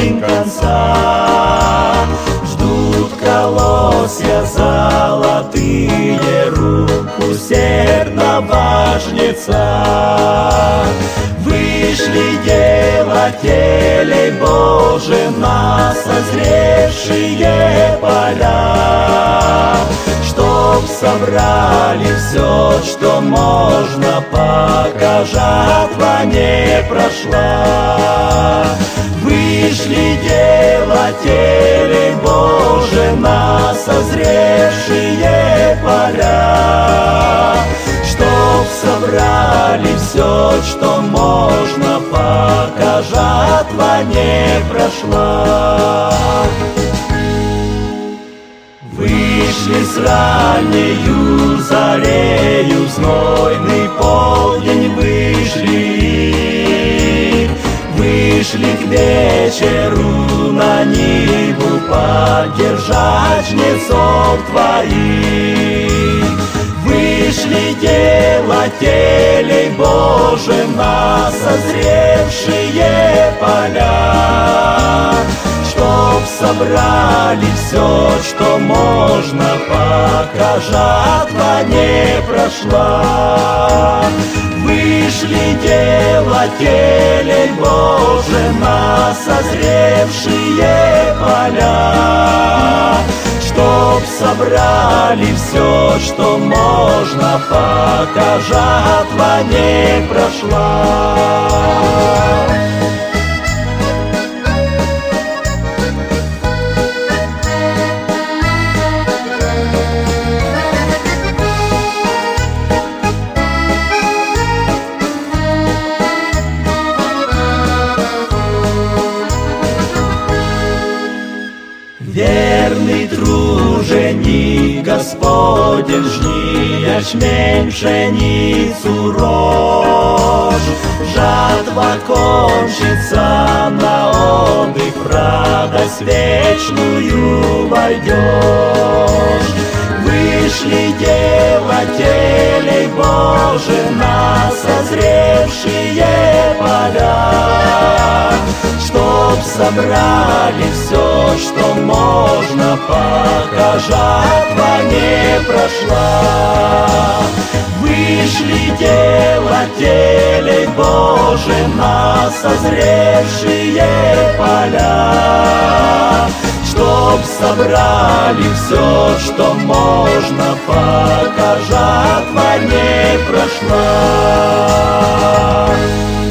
день конца. Ждут колосья золотые рук усердного жнеца. Вышли делателей Божий на созревшие поля, чтоб собрали все, что можно, пока жатва не прошла. Вышли делатели Божий на созревшие поля, чтоб собрали все, что можно, пока жатва не прошла. Вышли с раннею зарею, в знойный полдень вышли. Вышли к вечеру на ниву поддержать жнецов твоих. Вышли делателей Божий на созревшие поля, чтоб собрали все, что можно, пока жатва не прошла. Вышли делателей Божий на созревшие поля, чтоб собрали все, что можно, пока жатва не прошла. Верный труженик Господень, жни ячмень, пшеницу рожь. Жатва кончится, на отдых в радость вечную войдешь. Вышли делателей Божий на созревшие поля, чтоб собрали все, что можно, пока жатва не прошла. Вышли делателей Божий на созревшие поля, чтоб собрали все, что можно, пока жатва не прошла.